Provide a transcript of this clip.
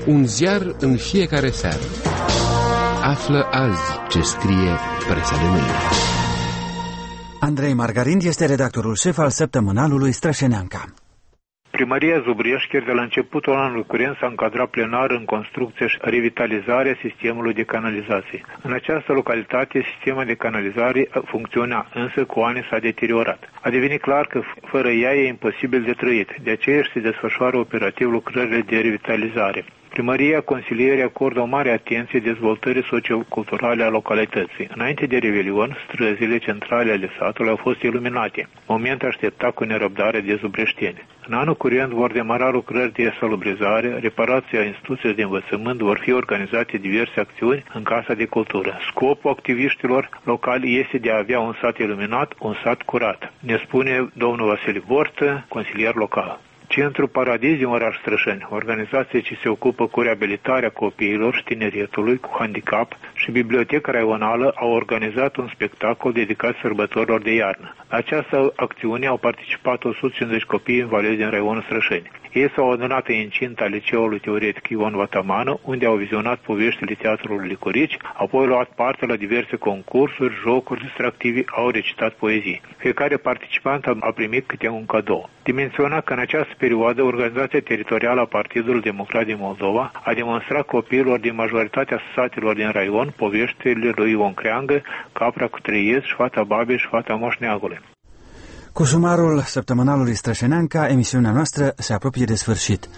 Un ziar în fiecare seară. Află azi ce scrie presa de mâine. Andrei Margarind este redactorul șef al săptămânalului Strășeneanca. Primăria Zubrieșcheri de la începutul anului curent s-a încadrat plenar în construcție și revitalizarea sistemului de canalizație. În această localitate, sistemul de canalizare funcționa, însă cu ani s-a deteriorat. A devenit clar că fără ea e imposibil de trăit, de aceea se desfășoară operativ lucrările de revitalizare. Primăria Consilierii acordă o mare atenție dezvoltării socioculturale a localității. Înainte de Revelion, străzile centrale ale satului au fost iluminate, moment așteptat cu nerăbdare de zubreșteni. În anul curent vor demara lucrări de salubrizare, reparația instituțiilor de învățământ, vor fi organizate diverse acțiuni în Casa de Cultură. Scopul activiștilor locali este de a avea un sat iluminat, un sat curat, ne spune domnul Vasile Bortă, consilier local. Centrul Paradis din oraș Strășeni, organizație ce se ocupă cu reabilitarea copiilor și tineretului cu handicap, și Biblioteca Raională au organizat un spectacol dedicat sărbătorilor de iarnă. La această acțiune au participat 150 copii invalidi din raionul Strășeni. Ei s-au adunat în incinta Liceului Teoretic Ion Vatamană, unde au vizionat poveștile Teatrului Licorici, apoi luat parte la diverse concursuri, jocuri distractive, au recitat poezii. Fiecare participant a primit câte un cadou. Dimensiona că în această perioadă, Organizația Teritorială a Partidului Democrat din Moldova a demonstrat copiilor din majoritatea satelor din raion poveștile lui Ion Creangă, Capra cu Treiez și Fata Babei și Fata Moșneagului. Cu sumarul săptămânalului Strășeneanca, emisiunea noastră se apropie de sfârșit.